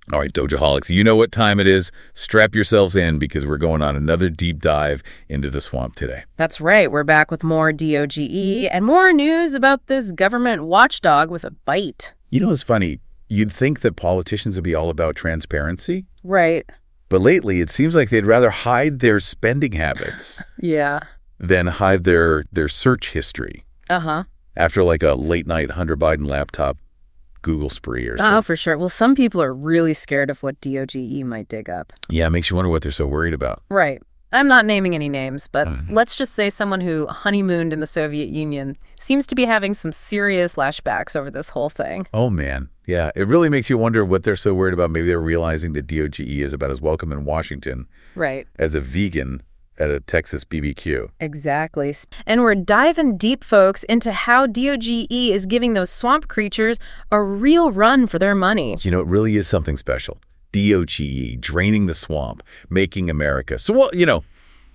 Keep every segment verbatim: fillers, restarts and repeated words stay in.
All right, Dojaholics, you know what time it is. Strap yourselves in because we're going on another deep dive into the swamp today. That's right. We're back with more D O G E and more news about this government watchdog with a bite. You know, it's funny. You'd think that politicians would be all about transparency. Right. But lately, it seems like they'd rather hide their spending habits Yeah. than hide their, their search history. Uh-huh. After like a late-night Hunter Biden laptop Google spree or something. Oh, for sure. Well, some people are really scared of what D O G E might dig up. Yeah, it makes you wonder what they're so worried about. Right. I'm not naming any names, but Uh. let's just say someone who honeymooned in the Soviet Union seems to be having some serious flashbacks over this whole thing. Oh, man. Yeah, it really makes you wonder what they're so worried about. Maybe they're realizing that D O G E is about as welcome in Washington Right. as a vegan at a Texas B B Q. Exactly. And we're diving deep, folks, into how D O G E is giving those swamp creatures a real run for their money. You know, it really is something special. D O G E, draining the swamp, making America. So, well, you know,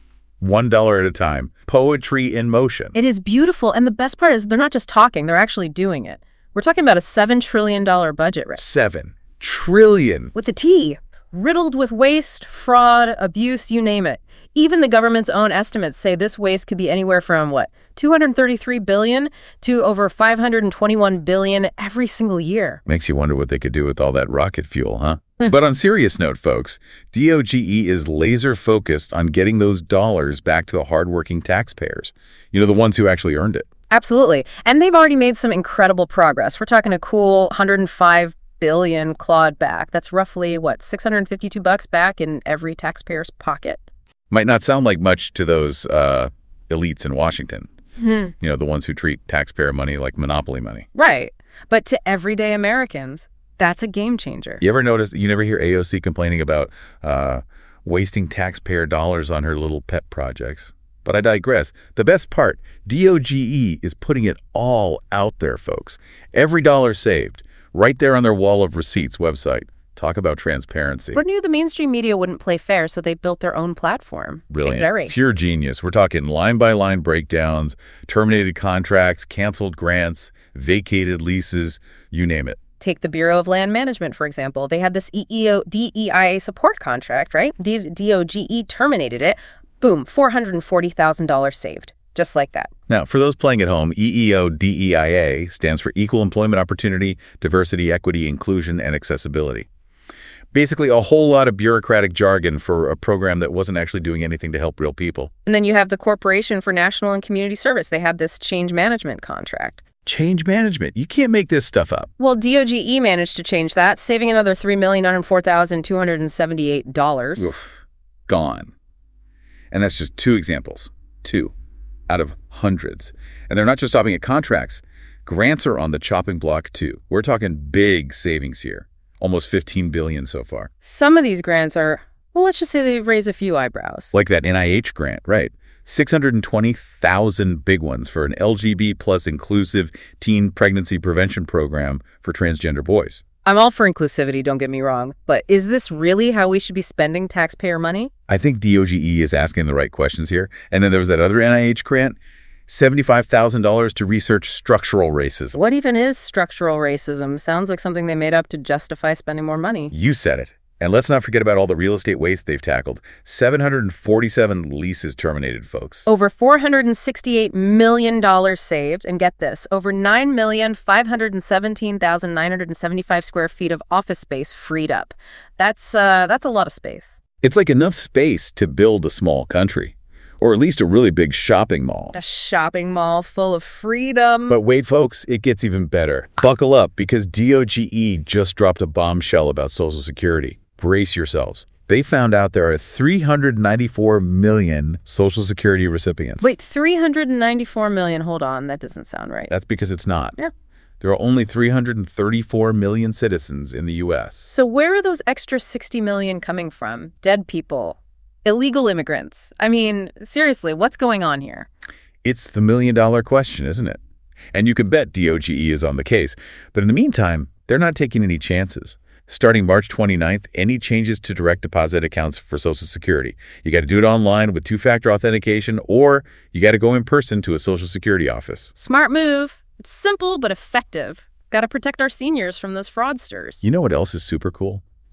one dollar at a time. Poetry in motion. It is beautiful. And the best part is they're not just talking, they're actually doing it. We're talking about a seven trillion dollars budget, right? Seven trillion. With a T. Riddled with waste, fraud, abuse, you name it. Even the government's own estimates say this waste could be anywhere from, what, two hundred thirty-three billion dollars to over five hundred twenty-one billion dollars every single year. Makes you wonder what they could do with all that rocket fuel, huh? But on a serious note, folks, D O G E is laser focused on getting those dollars back to the hardworking taxpayers. You know, the ones who actually earned it. Absolutely. And they've already made some incredible progress. We're talking a cool one hundred five billion dollars clawed back. That's roughly, what, six hundred fifty-two bucks back in every taxpayer's pocket? Might not sound like much to those uh, elites in Washington. Hmm. You know, the ones who treat taxpayer money like monopoly money. Right. But to everyday Americans, that's a game changer. You ever notice, you never hear A O C complaining about uh, wasting taxpayer dollars on her little pet projects. But I digress. The best part, D O G E is putting it all out there, folks. Every dollar saved, right there on their wall of receipts website. Talk about transparency. But knew the mainstream media wouldn't play fair, so they built their own platform. Brilliant. Very. Pure genius. We're talking line-by-line breakdowns, terminated contracts, canceled grants, vacated leases, you name it. Take the Bureau of Land Management, for example. They had this E E O D E I A support contract, right? D- DOGE terminated it. Boom, four hundred forty thousand dollars saved. Just like that. Now, for those playing at home, E E O D E I A stands for Equal Employment Opportunity, Diversity, Equity, Inclusion, and Accessibility. Basically, a whole lot of bureaucratic jargon for a program that wasn't actually doing anything to help real people. And then you have the Corporation for National and Community Service. They had this change management contract. Change management. You can't make this stuff up. Well, D O G E managed to change that, saving another three million nine hundred four thousand two hundred seventy-eight dollars. Oof. Gone. And that's just two examples. Two out of hundreds. And they're not just stopping at contracts. Grants are on the chopping block, too. We're talking big savings here. Almost fifteen billion dollars so far. Some of these grants are, well, let's just say they raise a few eyebrows. Like that N I H grant, right? six hundred twenty thousand big ones for an L G B T plus inclusive teen pregnancy prevention program for transgender boys. I'm all for inclusivity, don't get me wrong, but is this really how we should be spending taxpayer money? I think D O G E is asking the right questions here. And then there was that other N I H grant, seventy-five thousand dollars to research structural racism. What even is structural racism? Sounds like something they made up to justify spending more money. You said it. And let's not forget about all the real estate waste they've tackled. seven hundred forty-seven leases terminated, folks. Over four hundred sixty-eight million dollars saved, and get this, over nine million five hundred seventeen thousand nine hundred seventy-five square feet of office space freed up. That's, uh, that's a lot of space. It's like enough space to build a small country. Or at least a really big shopping mall. A shopping mall full of freedom. But wait, folks, it gets even better. Buckle up, because D O G E just dropped a bombshell about Social Security. Brace yourselves. They found out there are three hundred ninety-four million Social Security recipients. Wait, three hundred ninety-four million. Hold on, that doesn't sound right. That's because it's not. Yeah. There are only three hundred thirty-four million citizens in the U S. So where are those extra sixty million coming from? Dead people? Illegal immigrants? I mean, seriously, what's going on here? It's the million-dollar question, isn't it? And you can bet D O G E is on the case. But in the meantime, they're not taking any chances. Starting March twenty-ninth, any changes to direct deposit accounts for Social Security. You got to do it online with two-factor authentication, or you got to go in person to a Social Security office. Smart move. It's simple but effective. Got to protect our seniors from those fraudsters. You know what else is super cool?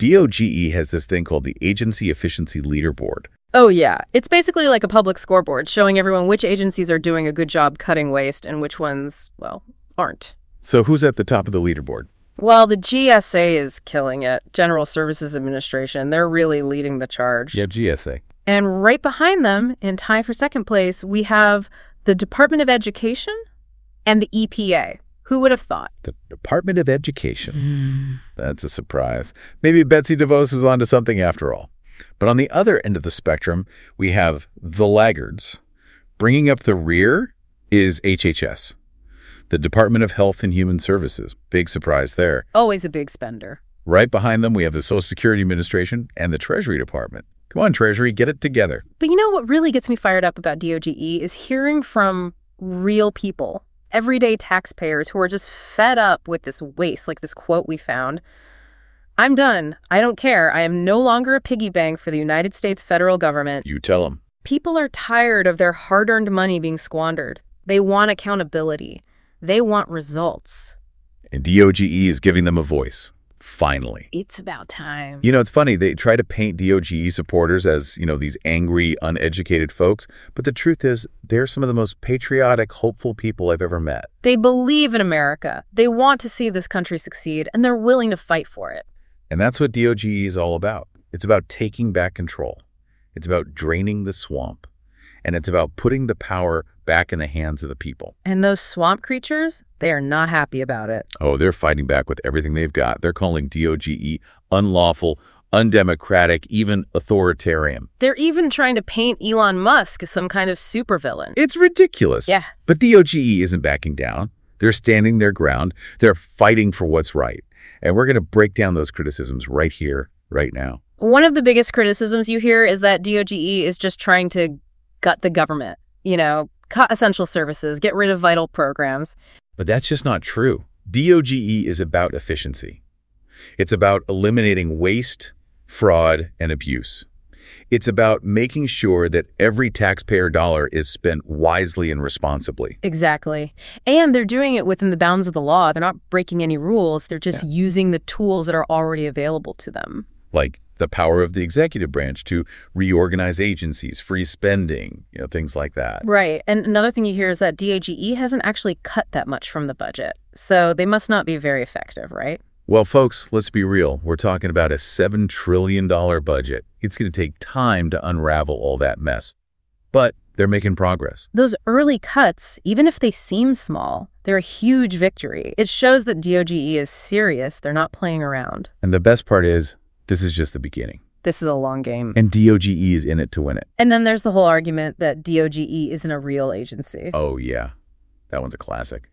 D O G E has this thing called the Agency Efficiency Leaderboard. Oh, yeah. It's basically like a public scoreboard showing everyone which agencies are doing a good job cutting waste and which ones, well, aren't. So who's at the top of the leaderboard? Well, the G S A is killing it. General Services Administration. They're really leading the charge. Yeah, G S A. And right behind them, in tie for second place, we have the Department of Education and the E P A. Who would have thought? The Department of Education. Mm. That's a surprise. Maybe Betsy DeVos is onto something after all. But on the other end of the spectrum, we have the laggards. Bringing up the rear is H H S, the Department of Health and Human Services. Big surprise there. Always a big spender. Right behind them, we have the Social Security Administration and the Treasury Department. Come on, Treasury, get it together. But you know what really gets me fired up about D O G E is hearing from real people, everyday taxpayers who are just fed up with this waste, like this quote we found. I'm done. I don't care. I am no longer a piggy bank for the United States federal government. You tell them. People are tired of their hard-earned money being squandered. They want accountability. They want results. And D O G E is giving them a voice. Finally. It's about time. You know, it's funny. They try to paint D O G E supporters as, you know, these angry, uneducated folks. But the truth is, they're some of the most patriotic, hopeful people I've ever met. They believe in America. They want to see this country succeed, and they're willing to fight for it. And that's what D O G E is all about. It's about taking back control. It's about draining the swamp. And it's about putting the power back in the hands of the people. And those swamp creatures, they are not happy about it. Oh, they're fighting back with everything they've got. They're calling D O G E unlawful, undemocratic, even authoritarian. They're even trying to paint Elon Musk as some kind of supervillain. It's ridiculous. Yeah. But D O G E isn't backing down. They're standing their ground. They're fighting for what's right. And we're going to break down those criticisms right here, right now. One of the biggest criticisms you hear is that D O G E is just trying to gut the government, you know, cut essential services, get rid of vital programs. But that's just not true. D O G E is about efficiency. It's about eliminating waste, fraud, and abuse. It's about making sure that every taxpayer dollar is spent wisely and responsibly. Exactly. And they're doing it within the bounds of the law. They're not breaking any rules. They're just yeah. using the tools that are already available to them. Like the power of the executive branch to reorganize agencies, free spending, you know, things like that. Right. And another thing you hear is that D O G E hasn't actually cut that much from the budget. So they must not be very effective, right? Well, folks, let's be real. We're talking about a seven trillion dollars budget. It's going to take time to unravel all that mess. But they're making progress. Those early cuts, even if they seem small, they're a huge victory. It shows that D O G E is serious. They're not playing around. And the best part is, this is just the beginning. This is a long game. And D O G E is in it to win it. And then there's the whole argument that D O G E isn't a real agency. Oh, yeah. That one's a classic.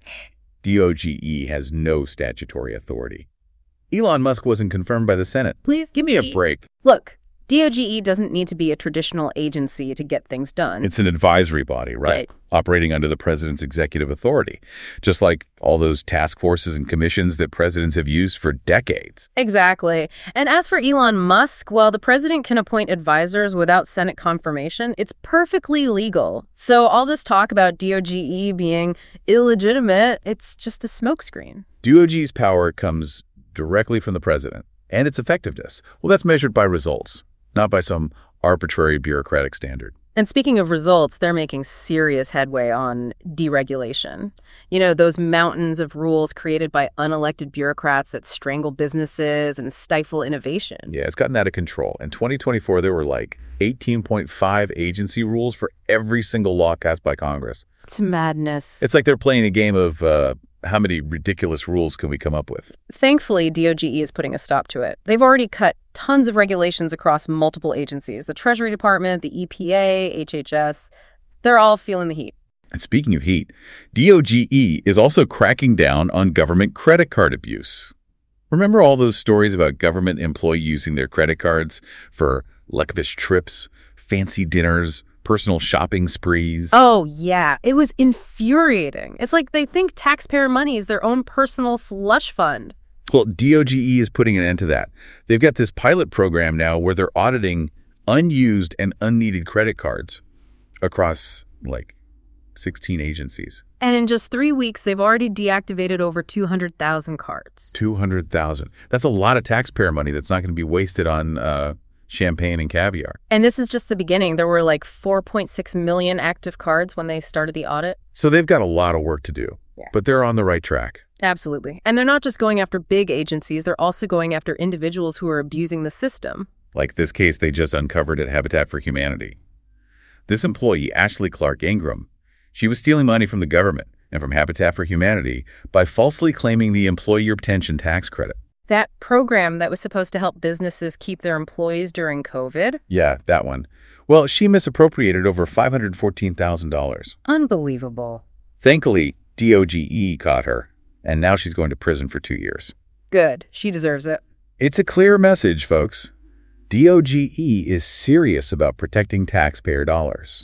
D O G E has no statutory authority. Elon Musk wasn't confirmed by the Senate. Please give me a break. Look, D O G E doesn't need to be a traditional agency to get things done. It's an advisory body, right? Right. Operating under the president's executive authority, just like all those task forces and commissions that presidents have used for decades. Exactly. And as for Elon Musk, while the president can appoint advisors without Senate confirmation, it's perfectly legal. So all this talk about D O G E being illegitimate, it's just a smokescreen. D O G's power comes directly from the president, and its effectiveness, well, that's measured by results, not by some arbitrary bureaucratic standard. And speaking of results, they're making serious headway on deregulation. You know, those mountains of rules created by unelected bureaucrats that strangle businesses and stifle innovation. Yeah, it's gotten out of control. In twenty twenty-four, there were like eighteen point five agency rules for every single law passed by Congress. It's madness. It's like they're playing a game of uh, how many ridiculous rules can we come up with? Thankfully, D O G E is putting a stop to it. They've already cut tons of regulations across multiple agencies. The Treasury Department, the E P A, H H S, they're all feeling the heat. And speaking of heat, D O G E is also cracking down on government credit card abuse. Remember all those stories about government employees using their credit cards for lavish trips, fancy dinners, personal shopping sprees? Oh, yeah. It was infuriating. It's like they think taxpayer money is their own personal slush fund. Well, D O G E is putting an end to that. They've got this pilot program now where they're auditing unused and unneeded credit cards across, like, sixteen agencies. And in just three weeks, they've already deactivated over two hundred thousand cards. two hundred thousand. That's a lot of taxpayer money that's not going to be wasted on uh, champagne and caviar. And this is just the beginning. There were like four point six million active cards when they started the audit. So they've got a lot of work to do, Yeah. but they're on the right track. Absolutely. And they're not just going after big agencies. They're also going after individuals who are abusing the system. Like this case they just uncovered at Habitat for Humanity. This employee, Ashley Clark Ingram, she was stealing money from the government and from Habitat for Humanity by falsely claiming the employee retention tax credit. That program that was supposed to help businesses keep their employees during COVID? Yeah, that one. Well, she misappropriated over five hundred fourteen thousand dollars. Unbelievable. Thankfully, D O G E caught her, and now she's going to prison for two years. Good. She deserves it. It's a clear message, folks. D O G E is serious about protecting taxpayer dollars.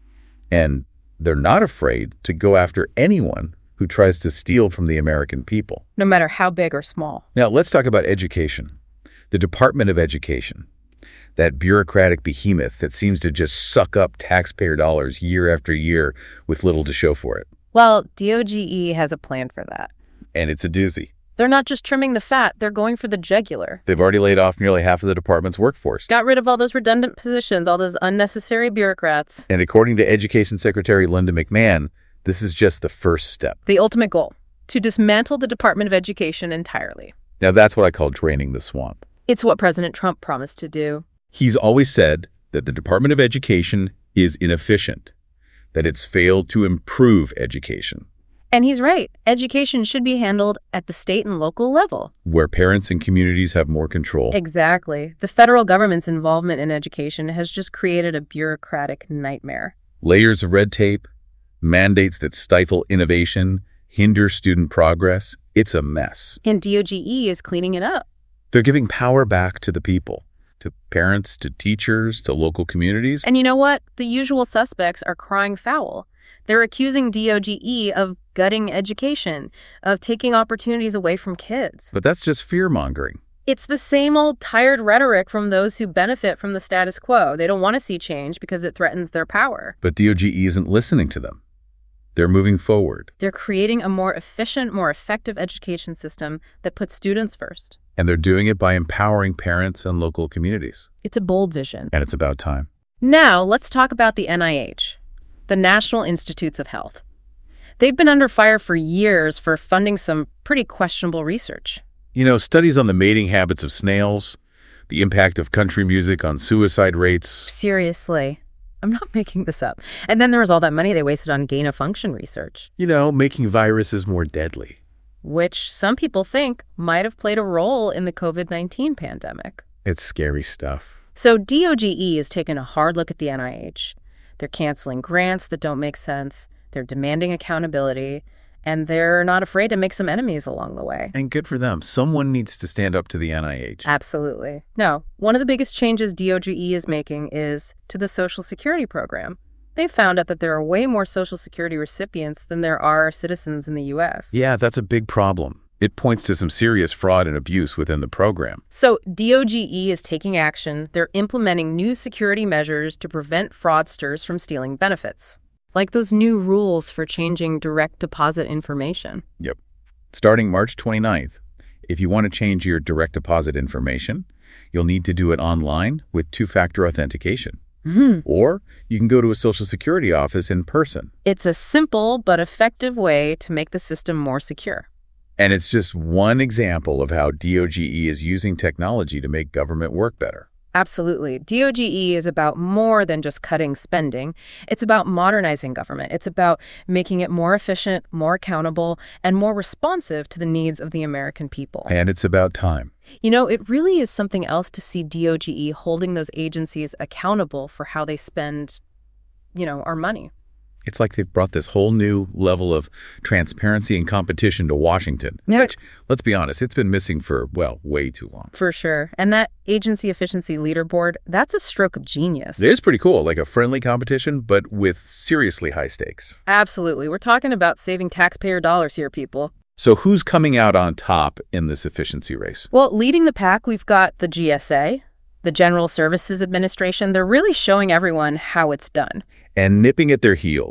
And they're not afraid to go after anyone who tries to steal from the American people. No matter how big or small. Now, let's talk about education. The Department of Education, that bureaucratic behemoth that seems to just suck up taxpayer dollars year after year with little to show for it. Well, D O G E has a plan for that. And it's a doozy. They're not just trimming the fat, they're going for the jugular. They've already laid off nearly half of the department's workforce. Got rid of all those redundant positions, all those unnecessary bureaucrats. And according to Education Secretary Linda McMahon, this is just the first step. The ultimate goal, to dismantle the Department of Education entirely. Now, that's what I call draining the swamp. It's what President Trump promised to do. He's always said that the Department of Education is inefficient, that it's failed to improve education, And he's right. Education should be handled at the state and local level. where parents and communities have more control. Exactly. The federal government's involvement in education has just created a bureaucratic nightmare. Layers of red tape, mandates that stifle innovation, hinder student progress. It's a mess. And D O G E is cleaning it up. They're giving power back to the people, to parents, to teachers, to local communities. And you know what? The usual suspects are crying foul. They're accusing D O G E of gutting education, of taking opportunities away from kids. But that's just fear-mongering. It's the same old tired rhetoric from those who benefit from the status quo. They don't want to see change because it threatens their power. But D O G E isn't listening to them. They're moving forward, They're creating a more efficient, more effective education system that puts students first. and they're doing it by empowering parents and local communities. It's a bold vision. And it's about time. Now, let's talk about the N I H, the National Institutes of Health. They've been under fire for years for funding some pretty questionable research. You know, studies on the mating habits of snails, the impact of country music on suicide rates. Seriously. I'm not making this up. And then there was all that money they wasted on gain-of-function research, You know, making viruses more deadly. which some people think might have played a role in the COVID nineteen pandemic. It's scary stuff. So D O G E is taking a hard look at the N I H. They're canceling grants that don't make sense. They're demanding accountability. And they're not afraid to make some enemies along the way. And good for them. Someone needs to stand up to the N I H. Absolutely. No, one of the biggest changes D O G E is making is to the Social Security program. They found out that there are way more Social Security recipients than there are citizens in the U S. Yeah, that's a big problem. It points to some serious fraud and abuse within the program. So D O G E is taking action. They're implementing new security measures to prevent fraudsters from stealing benefits, like those new rules for changing direct deposit information. Yep. Starting March twenty-ninth, if you want to change your direct deposit information, you'll need to do it online with two-factor authentication. Mm-hmm. Or you can go to a Social Security office in person. It's a simple but effective way to make the system more secure. And it's just one example of how D O G E is using technology to make government work better. Absolutely. D O G E is about more than just cutting spending. It's about modernizing government. It's about making it more efficient, more accountable, and more responsive to the needs of the American people. And it's about time. You know, it really is something else to see D O G E holding those agencies accountable for how they spend, you know, our money. It's like they've brought this whole new level of transparency and competition to Washington, Yeah. which, let's be honest, it's been missing for, well, way too long. For sure. And that agency efficiency leaderboard, that's a stroke of genius. It is pretty cool, like a friendly competition, but with seriously high stakes. Absolutely. We're talking about saving taxpayer dollars here, people. So who's coming out on top in this efficiency race? Well, leading the pack, we've got the G S A, the General Services Administration. They're really showing everyone how it's done. And nipping at their heels,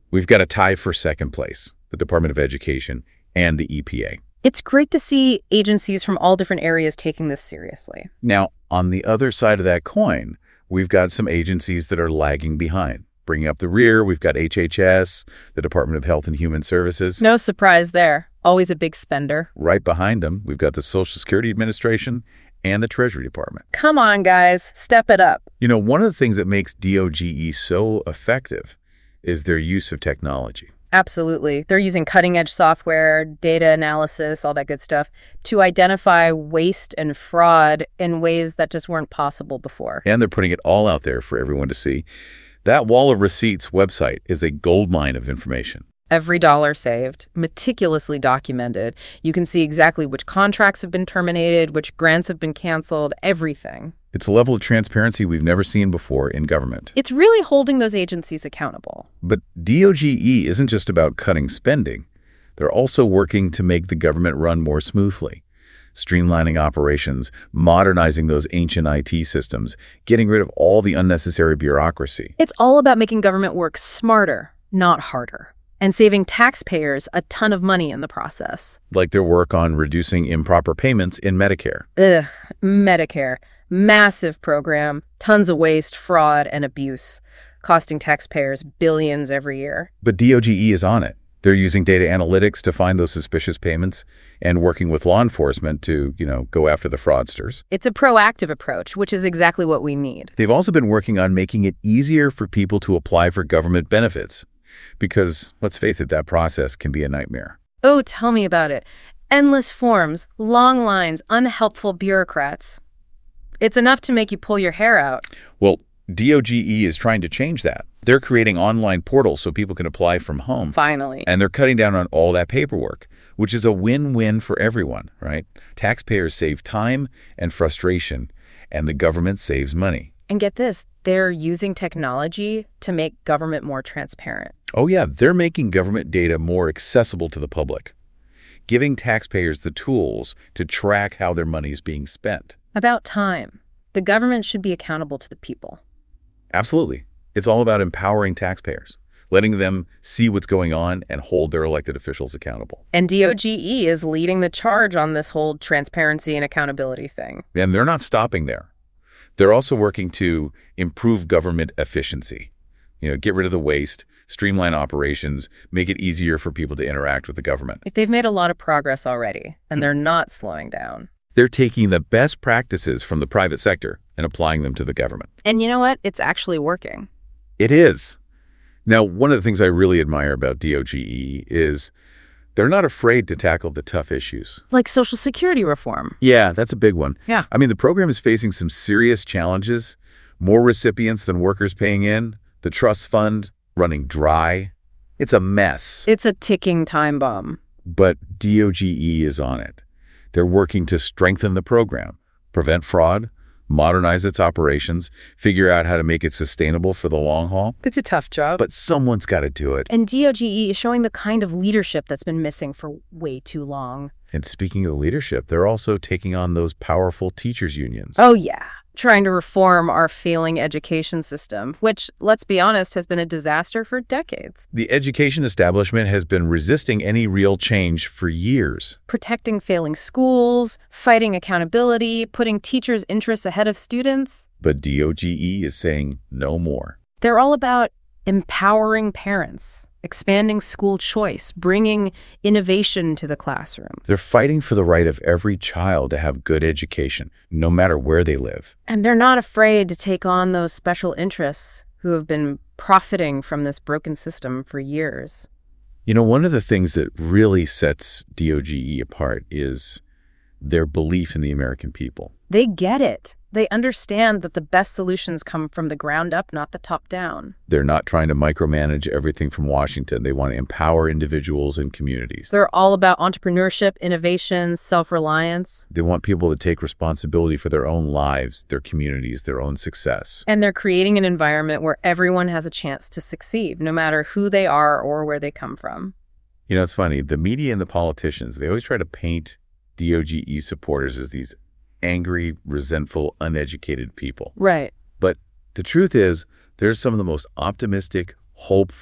We've got a tie for second place, the Department of Education and the E P A. It's great to see agencies from all different areas taking this seriously. Now, on the other side of that coin, we've got some agencies that are lagging behind. Bringing up the rear, we've got H H S, the Department of Health and Human Services. No surprise there. Always a big spender. Right behind them, we've got the Social Security Administration and the Treasury Department. Come on, guys. Step it up. You know, one of the things that makes D O G E so effective is their use of technology. Absolutely. They're using cutting-edge software, data analysis, all that good stuff, to identify waste and fraud in ways that just weren't possible before. And they're putting it all out there for everyone to see. That Wall of Receipts website is a goldmine of information. Every dollar saved, meticulously documented. You can see exactly which contracts have been terminated, which grants have been canceled, everything. It's a level of transparency we've never seen before in government. It's really holding those agencies accountable. But D O G E isn't just about cutting spending. They're also working to make the government run more smoothly, streamlining operations, modernizing those ancient I T systems, getting rid of all the unnecessary bureaucracy. It's all about making government work smarter, not harder, and saving taxpayers a ton of money in the process. Like their work on reducing improper payments in Medicare. Ugh, Medicare. Massive program, tons of waste, fraud, and abuse, costing taxpayers billions every year. But D O G E is on it. They're using data analytics to find those suspicious payments and working with law enforcement to, you know, go after the fraudsters. It's a proactive approach, which is exactly what we need. They've also been working on making it easier for people to apply for government benefits. Because, let's face it, that process can be a nightmare. Oh, tell me about it. Endless forms, long lines, unhelpful bureaucrats. It's enough to make you pull your hair out. Well, D O G E is trying to change that. They're creating online portals so people can apply from home. Finally. And they're cutting down on all that paperwork, which is a win-win for everyone, right? Taxpayers save time and frustration, and the government saves money. And get this, they're using technology to make government more transparent. Oh yeah, they're making government data more accessible to the public, giving taxpayers the tools to track how their money is being spent. About time. The government should be accountable to the people. Absolutely. It's all about empowering taxpayers, letting them see what's going on and hold their elected officials accountable. And D O G E is leading the charge on this whole transparency and accountability thing. And they're not stopping there. They're also working to improve government efficiency. You know, get rid of the waste, streamline operations, make it easier for people to interact with the government. They've made a lot of progress already, and they're not slowing down. They're taking the best practices from the private sector and applying them to the government. And you know what? It's actually working. It is. Now, one of the things I really admire about D O G E is they're not afraid to tackle the tough issues. Like Social Security reform. Yeah, that's a big one. Yeah. I mean, the program is facing some serious challenges, more recipients than workers paying in, the trust fund running dry. It's a mess. It's a ticking time bomb. But D O G E is on it. They're working to strengthen the program, prevent fraud, modernize its operations, figure out how to make it sustainable for the long haul. It's a tough job. But someone's got to do it. And D O G E is showing the kind of leadership that's been missing for way too long. And speaking of leadership, they're also taking on those powerful teachers' unions. Oh, yeah. Trying to reform our failing education system, which, let's be honest, has been a disaster for decades. The education establishment has been resisting any real change for years. Protecting failing schools, fighting accountability, putting teachers' interests ahead of students. But D O G E is saying no more. They're all about empowering parents, expanding school choice, bringing innovation to the classroom. They're fighting for the right of every child to have good education, no matter where they live. And they're not afraid to take on those special interests who have been profiting from this broken system for years. You know, one of the things that really sets D O G E apart is their belief in the American people. They get it. They understand that the best solutions come from the ground up, not the top down. They're not trying to micromanage everything from Washington. They want to empower individuals and communities. They're all about entrepreneurship, innovation, self-reliance. They want people to take responsibility for their own lives, their communities, their own success. And they're creating an environment where everyone has a chance to succeed, no matter who they are or where they come from. You know, it's funny. The media and the politicians, they always try to paint D O G E supporters as these angry, resentful, uneducated people. Right. But the truth is, they're some of the most optimistic, hopeful,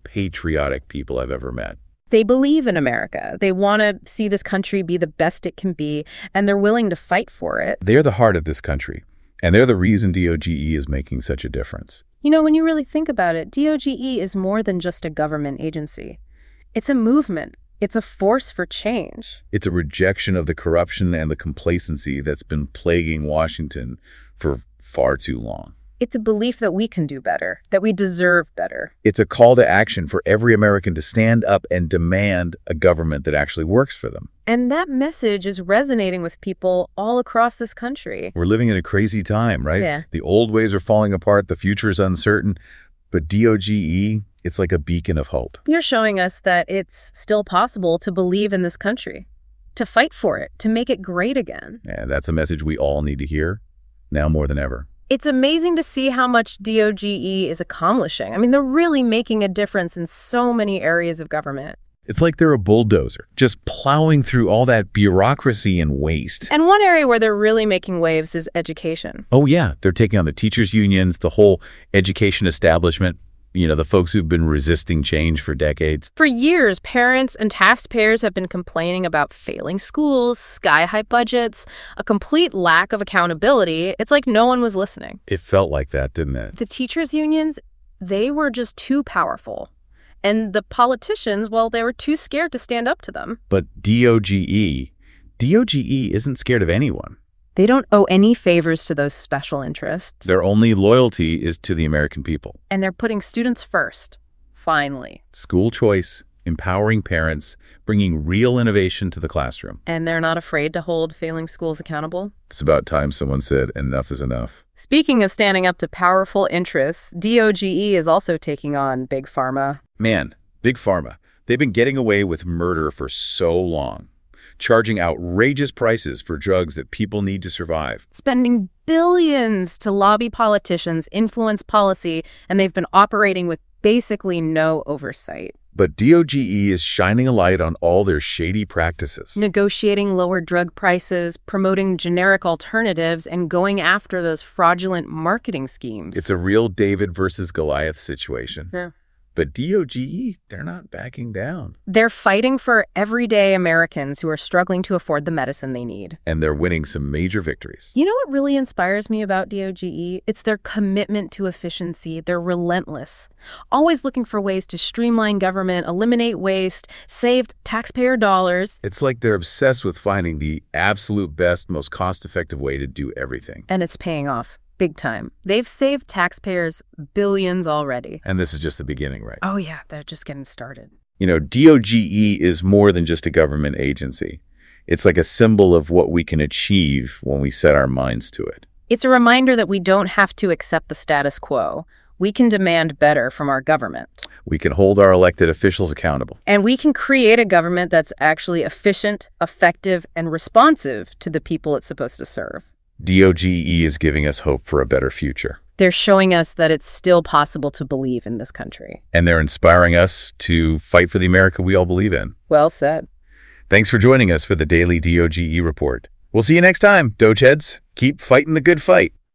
patriotic people I've ever met. They believe in America. They want to see this country be the best it can be, and they're willing to fight for it. They're the heart of this country, and they're the reason D O G E is making such a difference. You know, when you really think about it, D O G E is more than just a government agency. It's a movement. It's a force for change. It's a rejection of the corruption and the complacency that's been plaguing Washington for far too long. It's a belief that we can do better, that we deserve better. It's a call to action for every American to stand up and demand a government that actually works for them. And that message is resonating with people all across this country. We're living in a crazy time, right? Yeah. The old ways are falling apart. The future is uncertain. But D O G E, it's like a beacon of hope. You're showing us that it's still possible to believe in this country, to fight for it, to make it great again. And that's a message we all need to hear, now more than ever. It's amazing to see how much D O G E is accomplishing. I mean, they're really making a difference in so many areas of government. It's like they're a bulldozer, just plowing through all that bureaucracy and waste. And one area where they're really making waves is education. Oh, yeah. They're taking on the teachers' unions, the whole education establishment, you know, the folks who've been resisting change for decades. For years, parents and taxpayers have been complaining about failing schools, sky-high budgets, a complete lack of accountability. It's like no one was listening. It felt like that, didn't it? The teachers' unions, they were just too powerful. And the politicians, well, they were too scared to stand up to them. But D O G E, D O G E isn't scared of anyone. They don't owe any favors to those special interests. Their only loyalty is to the American people. And they're putting students first, finally. School choice, empowering parents, bringing real innovation to the classroom. And they're not afraid to hold failing schools accountable. It's about time someone said enough is enough. Speaking of standing up to powerful interests, D O G E is also taking on Big Pharma. Man, Big Pharma, they've been getting away with murder for so long, charging outrageous prices for drugs that people need to survive. Spending billions to lobby politicians, influence policy, and they've been operating with basically no oversight. But D O G E is shining a light on all their shady practices. Negotiating lower drug prices, promoting generic alternatives, and going after those fraudulent marketing schemes. It's a real David versus Goliath situation. Yeah. But D O G E, they're not backing down. They're fighting for everyday Americans who are struggling to afford the medicine they need. And they're winning some major victories. You know what really inspires me about D O G E? It's their commitment to efficiency. They're relentless, always looking for ways to streamline government, eliminate waste, save taxpayer dollars. It's like they're obsessed with finding the absolute best, most cost-effective way to do everything. And it's paying off. Big time. They've saved taxpayers billions already. And this is just the beginning, right? Oh, yeah. They're just getting started. You know, D O G E is more than just a government agency. It's like a symbol of what we can achieve when we set our minds to it. It's a reminder that we don't have to accept the status quo. We can demand better from our government. We can hold our elected officials accountable. And we can create a government that's actually efficient, effective, and responsive to the people it's supposed to serve. D O G E is giving us hope for a better future. They're showing us that it's still possible to believe in this country. And they're inspiring us to fight for the America we all believe in. Well said. Thanks for joining us for the Daily D O G E Report. We'll see you next time, Dogeheads. Keep fighting the good fight.